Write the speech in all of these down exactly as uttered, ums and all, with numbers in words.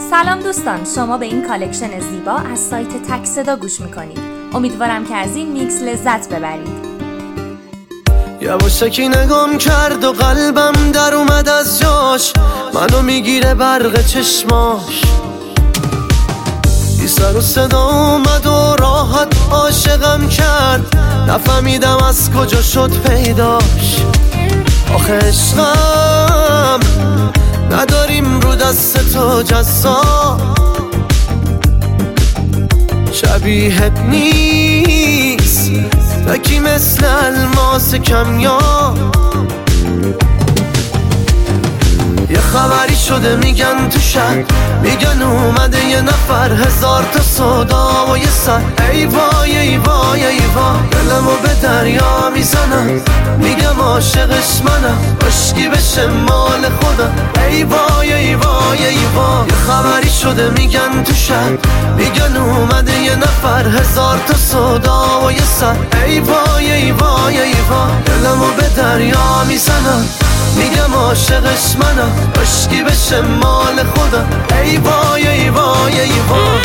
سلام دوستان، شما به این کالکشن زیبا از سایت تک صدا گوش میکنید. امیدوارم که از این میکس لذت ببرید. یواشکی نگام کرد و قلبم در اومد از جاش، منو میگیره برق چشماش. بی سر و صدا اومد و راحت عاشقم کرد، نفهمیدم از کجا شد پیداش. آخه عشقم نداریم رو دست تو جزا، شبیهت نیست نکی مثل الماس کمیاب. یه خبری شده میگن تو شهر، میگن اومده یه نفر، هزار تا صدا و یه سر. ای وای ای وای ای وای، دلمو به دریا میزنم، میگم عاشقش منم، عشقی بشه مال خودم. ای وای ای وای ای وای، یه خبری شده میگن تو شهر، میگن اومده یه نفر، هزار تا صدا و یه سر. ای وای ای وای ای وای، دلمو به دریا میزنم، میگم عاشقش منم، عشقی بشه مال خودم. ای وای ای وای ای وای.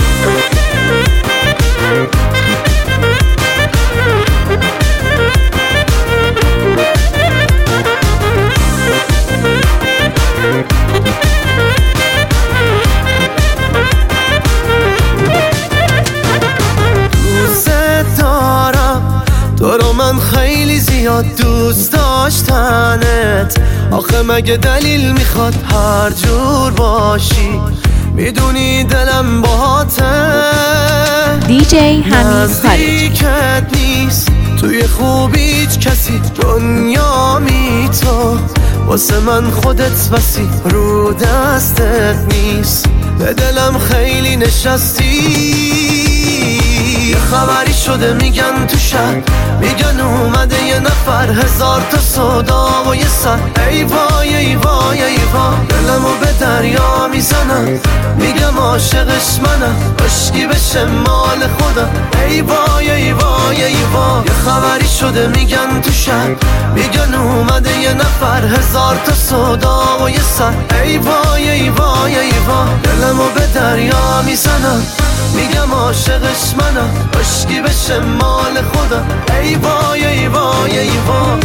دوست دارم تو رو، من خیلی زیاد دوست داشتنت. آخه مگه دلیل میخواد هر جور باشی؟ میدونی دلم باهاته. دی جی حمید نزدیکت نیست توی خوبی هیچ کسی، دنیا می تو واسه من خودت بسی، رو دستت نیست، به دلم خیلی نشستی. یه خبری شده میگن تو شهر، میگن اومده یه نفر، هزار تا صدا و یه سر. ای وای ای وای ای وای، دلمو به دریا میزنم، میگم عاشقش منم، عشقی بشه مال خودم. ای وای ای وای ای وای، یه خبری شده میگن تو شهر، میگن اومده یه نفر، هزار تا صدا و یه سر. ای وای ای وای ای وای، دلمو به دریا میزنم، میگم عاشقش منم، عشقی بشه مال خودم. ای وای ای وای ای وای.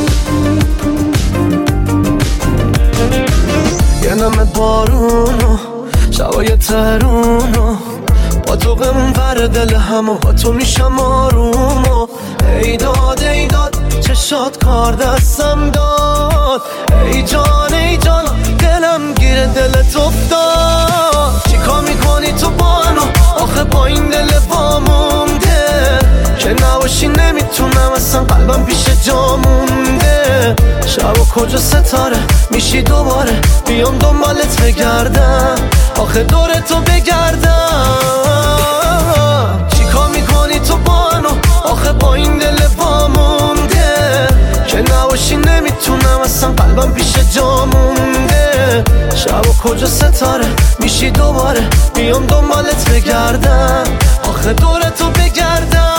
یه نم بارونو شبای ترونو، با تو غمور دل همو، با تو میشم آرومو. ای داد ای داد چشات کار دستم داد، ای جان ای جان دلم گیره دلت افتاد. چیکار میکنی تو با منو؟ آخه با این دل وامونده که نباشی نمیتونم اصلا، قلبم پیش جا مونده. شب و کجا ستاره میشی دوباره، بیام دنبالت بگردم، آخه دور تو بگردم. چیکار میکنی تو با منو؟ آخه با این دل وامونده که نباشی نمیتونم اصلا، قلبم پیش جا مونده. شب و کجا ستاره میشی دوباره، بیام دنبالت بگردم، آخه دور تو بگردم.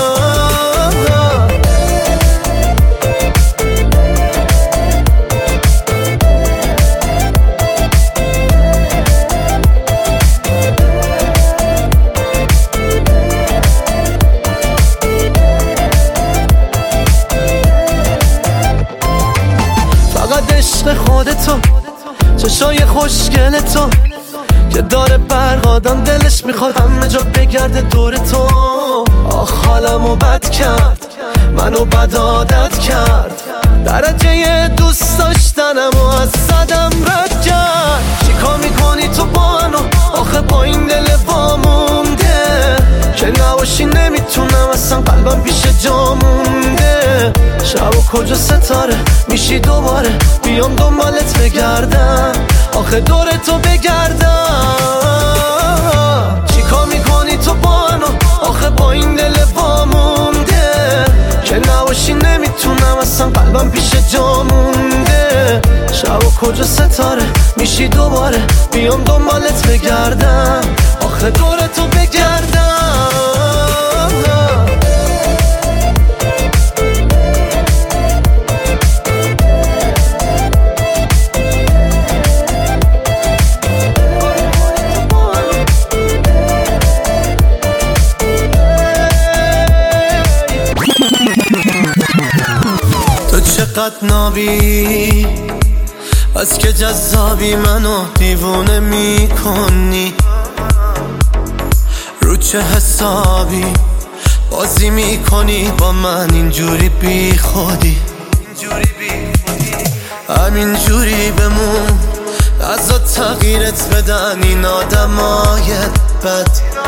فقط عشق خودتو، چشای خوشگل تو که داره برق، آدم دلش میخواد همه جا بگرده دور تو. آخ حالمو بد کرد، منو بد عادت کرد، درجه دوست داشتنمو از صدم رد کرد. چیکار میکنی تو با منو؟ آخه با این دل وامونده که نباشی نمیتونم اصلا، قلبم پیش جا مونده. شب و کجا ستاره میشی دوباره، بیام دنبالت بگردم، آخه دور تو بگردم. چیکار میکنی تو با منو؟ آخه با این دل وامونده که نباشی نمیتونم اصلا، قلبم پیش جا مونده. شب و کجا ستاره میشی دوباره، بیام دنبالت بگردم، آخه دور تو بگردم. عشقت نابی، از که جذابی منو دیوونه میکنی. رو چه حسابی بازی میکنی با من اینجوری بی خودی؟ همین جوری بمون، ازا تغییرت بدن این آدمای بد.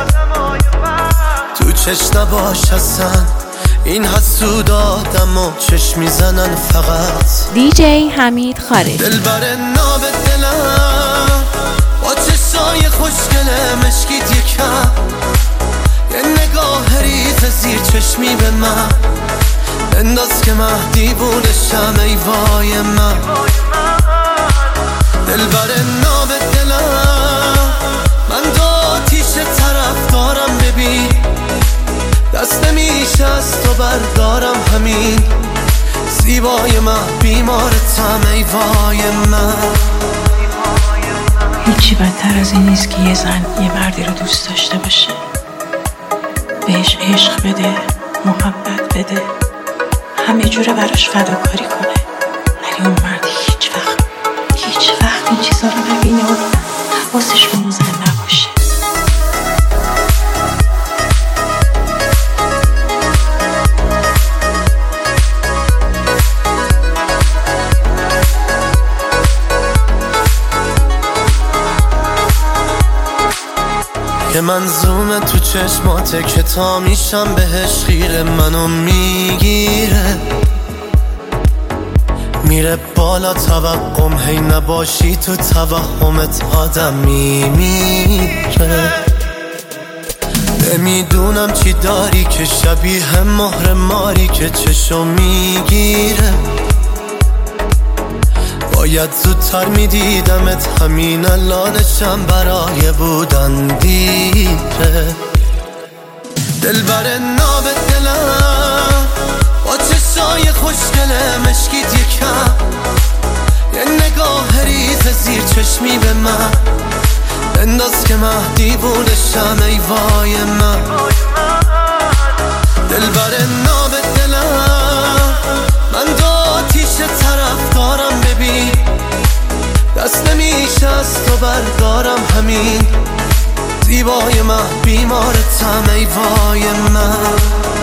تو چشم نباش اصلا، این حسود آدم و چشم میزنن فقط. دی جی حمید خارج. دل بر ناب دلم با چشای خوشگله مشکیت یکم، یه نگاه ریز زیر چشمی به من انداز که من دیوونشم. ای وای من دل بر ناب دلم، من دو آتیش طرف دارم ببین، دست نمیشه از تو بردارم همین. زیبای من بیمارتم ای وای من. هیچی بدتر از این نیست که یه زن یه مردی رو دوست داشته باشه، بهش عشق بده، محبت بده، همه جوره براش فداکاری کنه، ولی اون مردی هیچ وقت هیچ وقت این چیزا رو نبینه و حواسش به اون زن نباشه. که منظومه تو چشماته که تا میشم بهش خیره، منو میگیره میره بالا توقم، هی نباشی تو توهمت آدم میمیره. نمیدونم چی داری که شبیه مهر ماری که چشو میگیره. باید زودتر میدیدمت، همین الانشم برای بودن دیره. دل بر ناب دلم با چشای خوشگله مشکیت یکم، یه نگاه ریز زیر چشمی به من انداز که من دیوونشم. ای وای من دل بر ناب دلم، من دو آتیش طرف دارم ببین، دست نمیشه از تو بردارم همین. زیبای من بیمارتم ای وای من.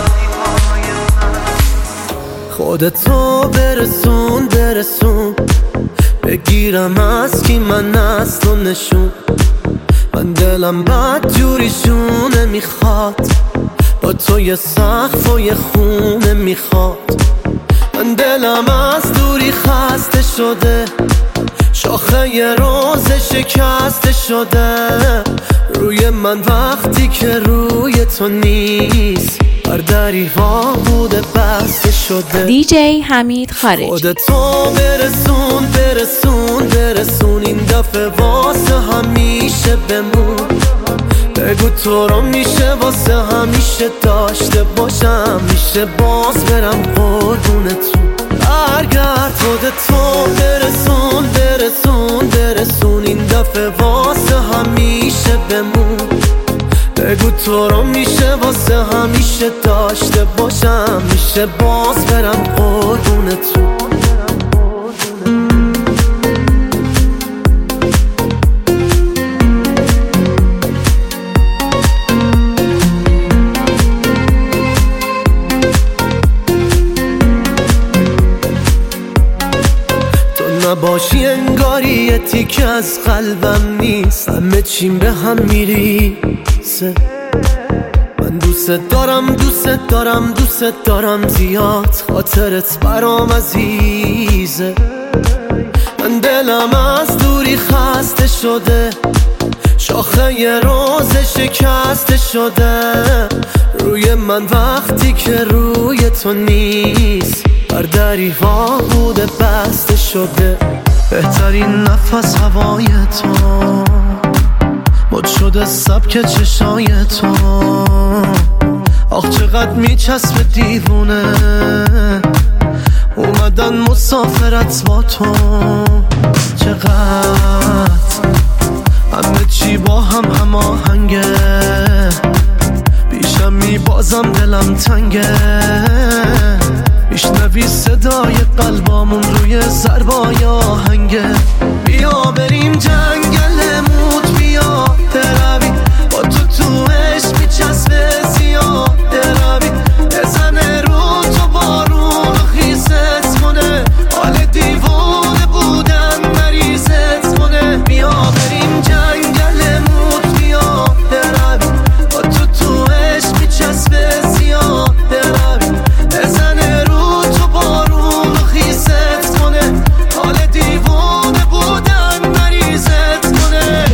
خودتو برسون برسون، بگیرم از کی من اصل و نشون. من دلم بد جوریشونه میخواد، با تو یه سقف و یه خونه میخواد. من دلم از دوری خسته شده، شاخه یه روز شکسته شده. روی من وقتی که روی تو نیست، بر دری ها بوده بسته شده. دی جی حمید خارج. خودتو برسون برسون برسون، این دفعه واسه همیشه بمون. بگو تو رو میشه واسه همیشه داشته باشم، میشه باز برم قربونتون. برگرد خودتو برسون برسون برسون، این دفعه واسه همیشه بمون. بگو تو رو میشه واسه همیشه داشته باشم، میشه باز برم قربونتون. نباشی انگاری یه تیکه از قلبم نیست، همه چیم به هم میریزه. من دوست دارم دوست دارم دوست دارم زیاد، خاطرت برام عزیزه. من دلم از دوری خسته شده، شاخه یه روز شکسته شده. روی من وقتی که روی تو نیست، بر دری ها بوده بسته شده. بهترین نفس هوای تو، مد شده سبک چشای تو. آخ چقدر میچسبه دیوونه، اومدن مسافرت با تو. چقدر همه چی با هم هماهنگه، بیشم میبازم دلم تنگه. میشنوی صدای قلبامون روی ضربای آهنگه. بیا بریم جنگل موت، بیا دروی با تو تو عشق میچسبه زیاد روی. بزنه رو تو بارون خیست کنه، حال دیوانه بودن مریضت کنه. بیا بریم جنگل موت، بیا دروی با تو تو عشق میچسبه زیاد روی. بزنه رو تو بارون خیست کنه، حال دیوانه بودن مریضت کنه.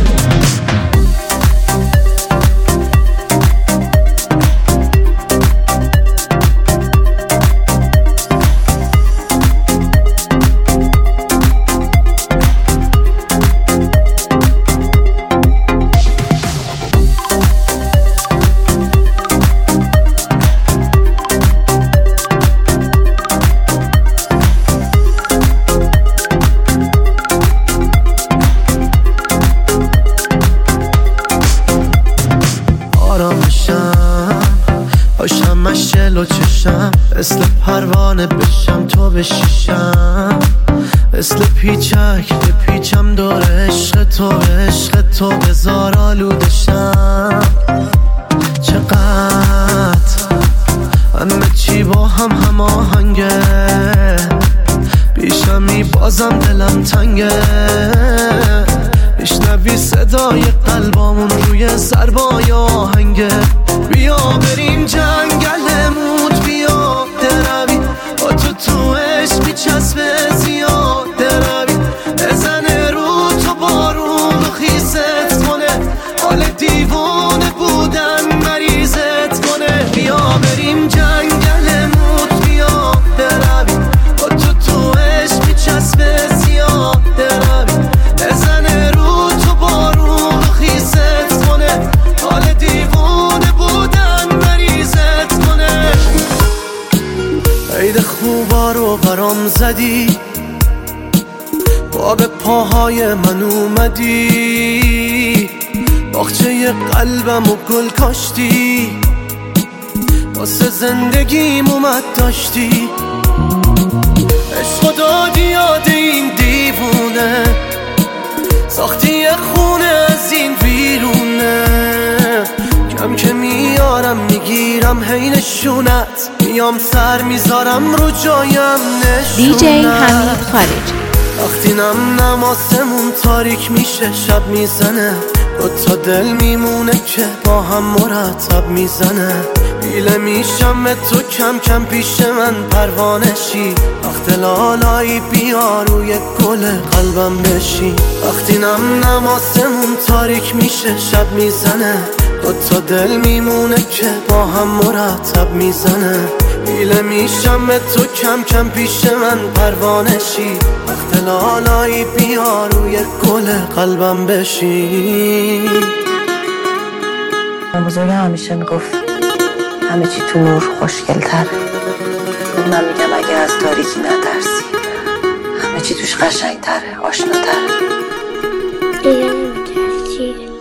باشم مشل و چشم، مثل پروانه بشم تو بشیشم. مثل پیچک پیچم دور عشق تو، عشق تو بزار آلودشم. چقدر همه چی با هم هم آهنگه، بیشمی بازم دلم تنگه. میشنوی صدای قلبامون روی ضربای آهنگه. بیا بریم جنگل موت، بیا دروی با تو تو عشق میچسبه زیاد دروی. بزنه رو تو بارون خیست کنه، حال دیوانه بودن مریضت کنه. بیا بریم جنگل موت، بیا دروی با تو تو عشق میچسبه زیاد دروی. بزنه رو تو بارون خیست کنه، حال دیوانه بودن مریضت کنه. عید خوبا رو برام زدی، با به پاهای من اومدی. باغچه قلبم و گل کاشتی، واسه زندگیم اومد داشتی. عشق دادی یاد این دیوونه، ساختی خونه از این ویرونه. کم که میارم میگیرم حینشونت، میام سر میذارم رو جایم نشونت. دی جی حمید خارجی. وقتی نم نماسمون تاریک میشه، شب میزنه، دوتا دل میمونه که با هم مرتب میزنه. بیله میشم به تو کم کم پیش من پروانشی. وقت لالایی بیا روی گل قلبم بشی. وقتی نم نماسمون تاریک میشه، شب میزنه، دوتا دل میمونه که با هم مرتب میزنه. بیله میشم به تو کم کم پیش من پروانشی. وقت لالایی بیا روی گل قلبم بشی. من بزرگم همیشه میگفت همه چی تو نور خوشگل تره. من میگم اگه از تاریکی نترسی، همه چی توش قشنگ تره، آشنا تره. دیگه نمیترسی؟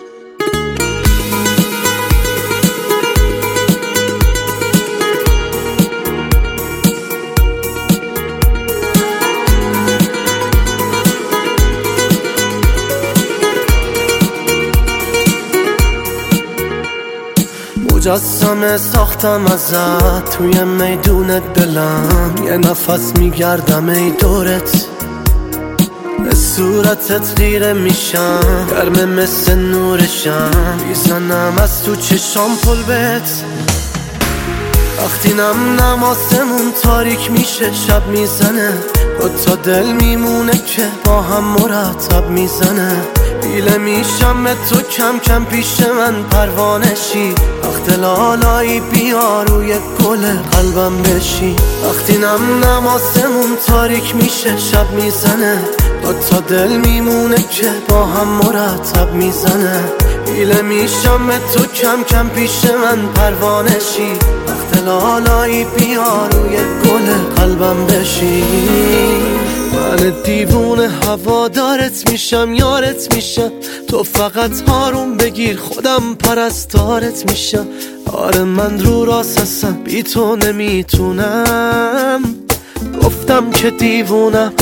مجسمه ساختم ازت توی میدون دلم، یه نفس میگردم ای دورت. به صورتت غیره میشم، گرمه مثل نورشم، میزنم از تو چشام پلبت. وقتی نم نماسمون تاریک میشه، شب میزنه، دوتا دل میمونه که با هم مرتب میزنه. بیله میشم به تو کم کم پیش من پروانشی. وقت لالایی بیا روی گل قلبم بشی. وقتی نم نماسمون تاریک میشه، شب میزنه، دوتا دل میمونه که با هم مرتب میزنه. بیله میشم به تو کم کم پیش من پروانشی. وقت لالایی بیا روی گل قلبم بشی. من دیوونه هوادارت میشم، یارت میشم، تو فقط هارون بگیر خودم پرستارت میشم. آره من رو راست هستم، بی تو نمیتونم. گفتم که دیوونم،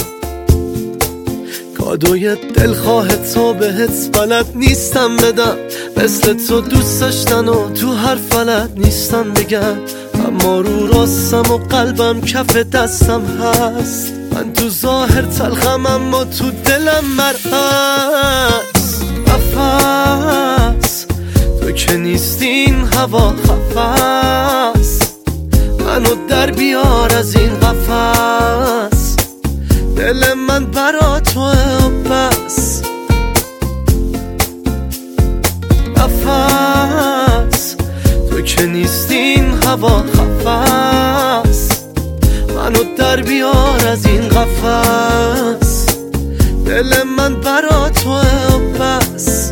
کادوی دلخواه تو بهت بلد نیستم بدم، مثل تو دوست داشتن و تو هر فلت نیستم بگم، اما رو راستم و قلبم کف دستم هست. من تو ظاهر تلخم اما تو دلم مرعز. نفس تو که نیستین هوا خفص، منو در بیار از این قفس، دل من برا توه و بس. نفس تو که نیستین هوا خفص، منو در بیار از این قفس، دل من برا توه و بس.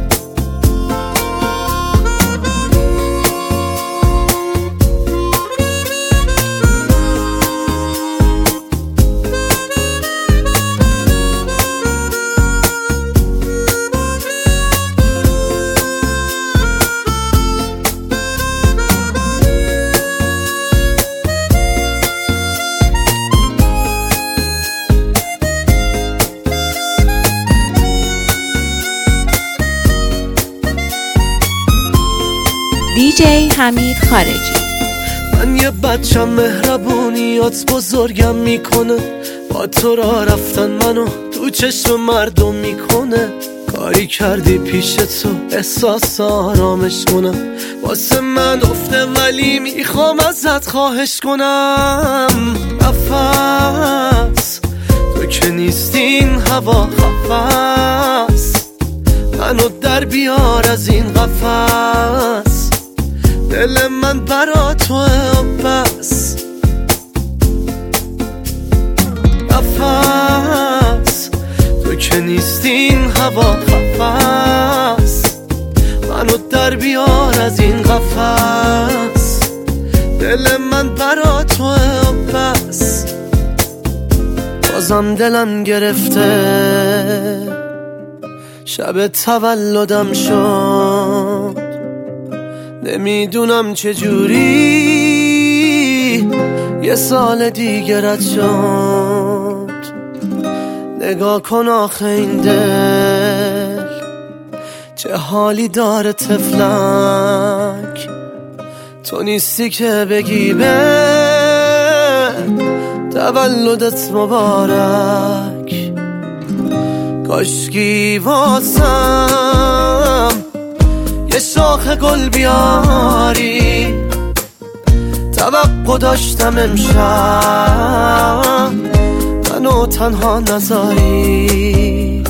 دیجی حمید خارجی. من یه بچم مهربونیات بزرگم میکنه، با تو را رفتن منو تو چشم مردم میکنه. کاری کردی پیش تو احساس آرامش کنم، واسه من افته ولی میخوام ازت خواهش کنم. نفس تو که نیستین هوا خفص، منو در بیار از این قفس، دل من برا توه و بس. نفس تو که نیستین هوا خفص، منو در بیار از این قفس، دل من برا توه و بس. بازم دلم گرفته، شب تولدم شد، نمیدونم چجوری یه سال دیگه رد شد. نگاه کن آخه این دل چه حالی داره طفلک، تو نیستی که بگی به تولدت مبارک. کاشکی واسم یه شاخ گل بیاری، توقع داشتم امشب منو تنها نذاری.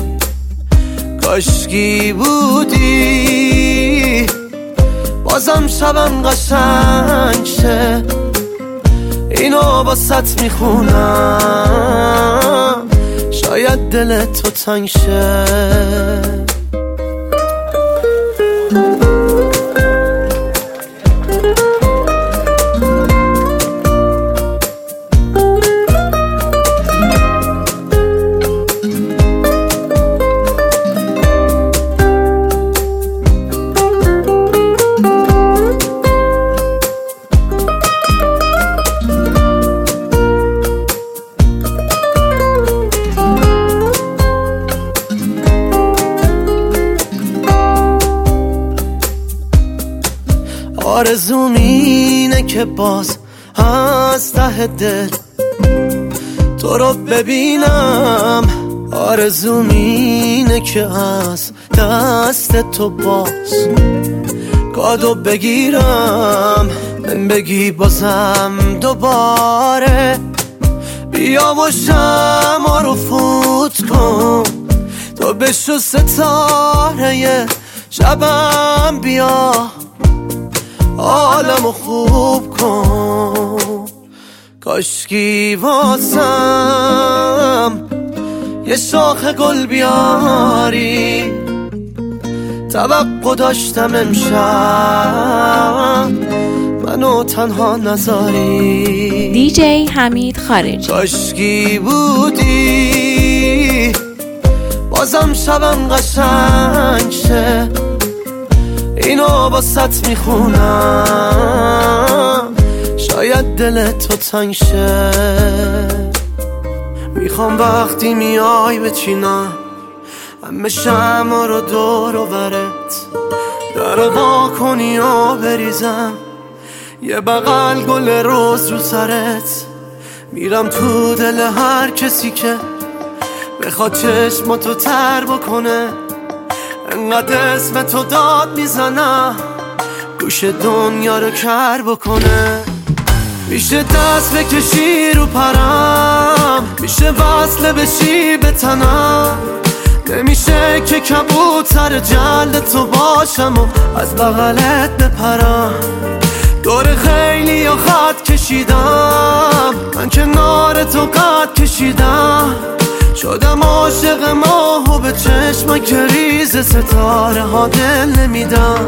کاشکی بودی بازم شبم قشنگ شه، اینو باست میخونم شاید دل تو تنگ شه. آرزوم اینه که باز از ته دل تو رو ببینم، آرزوم اینه که از دست تو باز کادو بگیرم، من بگی بازم دوباره بیا و شمع رو فوت کن، تو بشو ستاره شبم، بیا عالمو خوب کن. کاشکی واسم یه شاخ گل بیاری، توقع داشتم امشب منو تنها نذاری. دیجی حمید خارجی. کاشکی بودی بازم شبم قشنگ شه، اینو باست میخونم شاید دل تو تنگ شه. میخوام وقتی میای بچینم همه شمع رو دور و برت، در وا کنی و بریزم یه بغل گل روز رو سرت. میرم تو دل هر کسی که بخواد چشماتو تر بکنه، انقدر اسم تو داد میزنم گوش دنیا رو کر بکنه. میشه دست بکشی رو پرم، میشه وصله بشی به تنم، نمیشه که کبوتر جلد تو باشم و از بغلت بپرم. دور خیلی یا خط کشیدم، من کنار تو قد کشیدم، شدم عاشق ماه و به چشم که ریز ستاره ها دل نمیدم.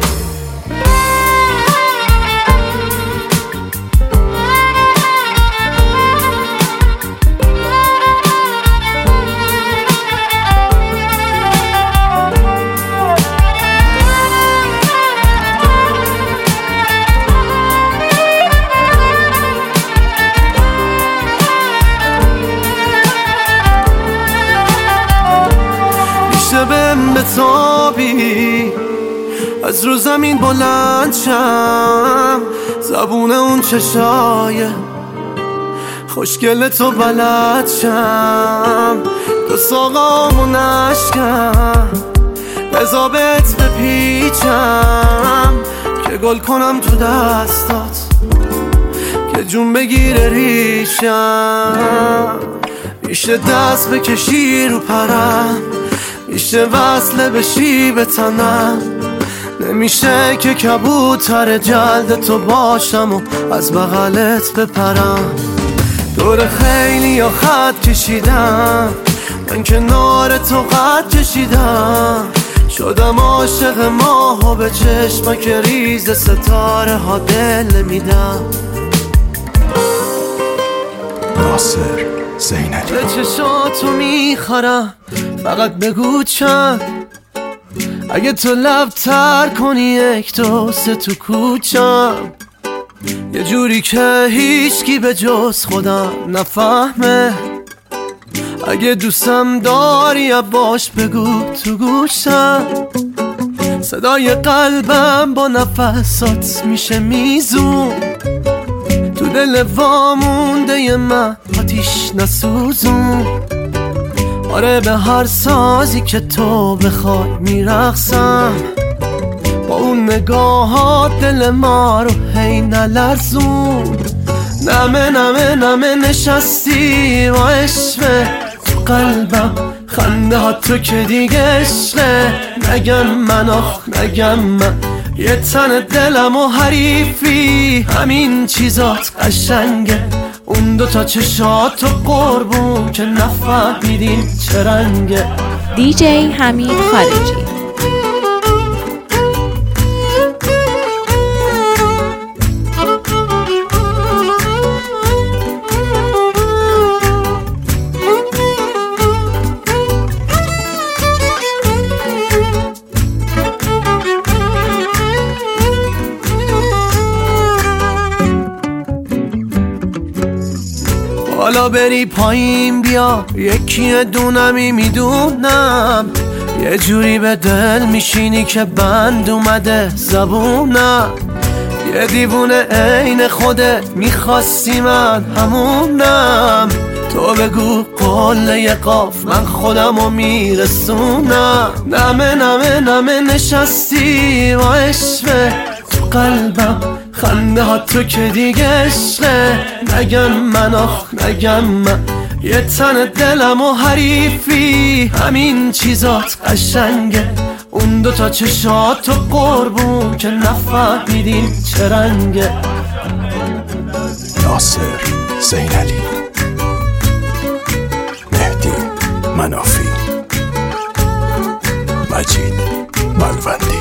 بهم بتابی از رو زمین بلند شم، زبون اون چشای خوشگل تو بلد شم، دو ساقامو نشکم بزابت بپیچم که گل کنم تو دستات که جون بگیره ریشم. میشه دست بکشی رو پرم، میشه وصله بشی به تنم، نمیشه که کبوتر جلد تو باشم و از بغلت بپرم. دور خیلی یا خط کشیدم، من کنار تو قد کشیدم، شدم عاشق ماه و به چشم که ریز ستاره ها دل میدم. ناصر زینالی به چشاتو میخورم، فقط بگو چند، اگه تو لب تر کنی یک دو سه تو کوچم، یه جوری که هیچکی به جز خودم نفهمه. اگه دوستم داری باش بگو تو گوشم، صدای قلبم با نفسات میشه میزون، تو دل وامونده من آتیش نسوزون. آره به هر سازی که تو بخوای میرقصم، با اون نگاهات دل ما رو هی نلرزون. نمه نمه نمه نشستی با عشق تو قلبم، خنده ها تو که دیگه عشقه. نگم من آخ نگم من، یه تن دلم و حریفی، همین چیزات قشنگه. اون دوتا چشات و قربون که نفهمیدیم چه رنگه. دیجی حمید خارجی. حالا بری پایین بیا، یکی دونمی میدونم، یه جوری به دل میشینی که بند اومده زبونم. یه دیوونه عین خودت میخواستی من همونم، تو بگو قله قاف من خودمو میرسونم. نمه نمه نمه نشستی با عشق تو قلبم، خنده ها تو که دیگه عشقه. نگم من آخ نگم من، یه تن دلم و حریفی، همین چیزات قشنگه. اون دوتا چشات و قربون که نفهمیدیم چه رنگه. ناصر زینالی، مهدی منافی، مجید ملوندی.